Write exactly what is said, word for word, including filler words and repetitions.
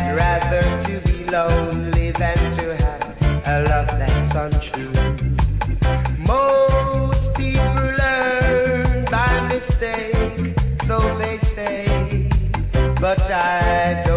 I'd rather to be lonely than to have a love that's untrue. Most people learn by mistake, so they say, but I don't.